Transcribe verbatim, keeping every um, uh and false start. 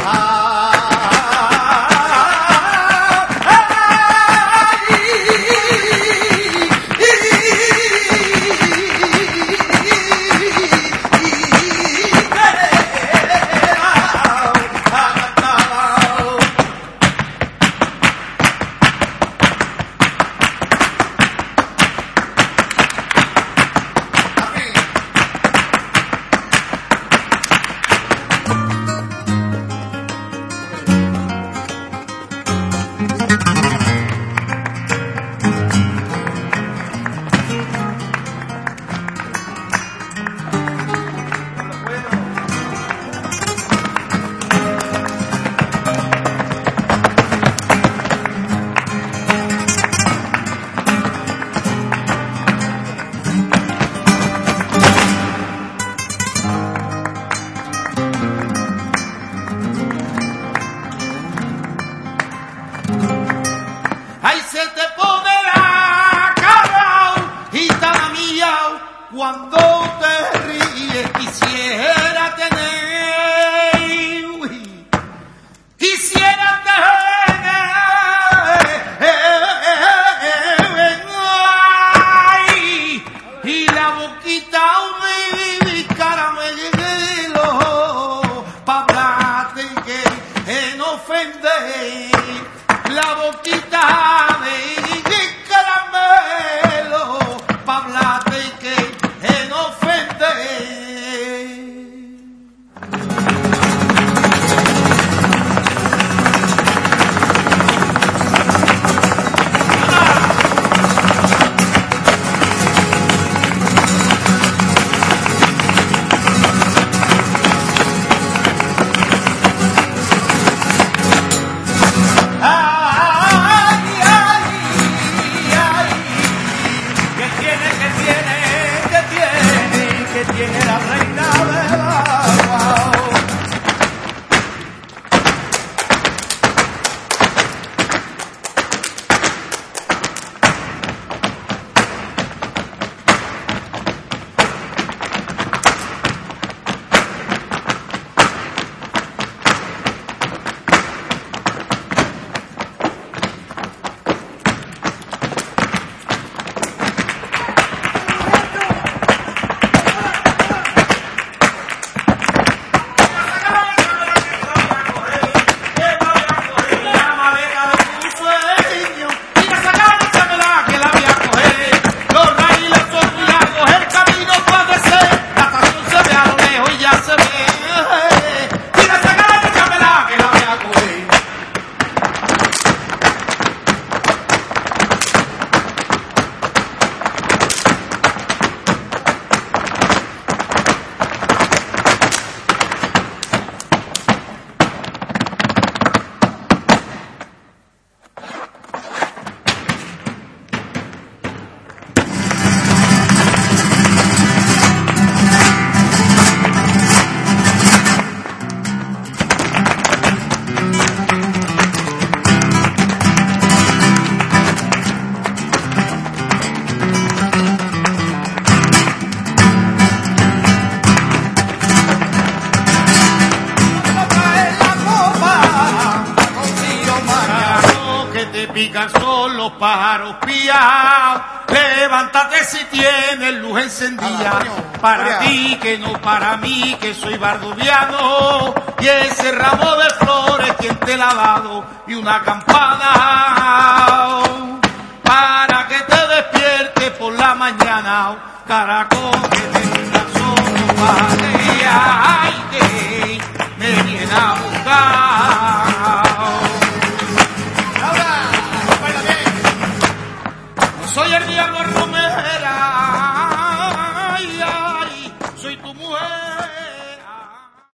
Cuando te ríes quisiera tener, uy, quisiera tener, ay, y la boquita mi caramelo, pa' hablarte que en ofender, la boquita de caramelo, pa' hablarte que en ofender. Tiene la reina del agua. Pican son los pájaros piados, levántate si tienes luz encendida, para ti que no para mí que soy barduviano, y ese ramo de flores quien te la ha dado, y una campana para que te despiertes por la mañana, caracol que te pican son los pájaros.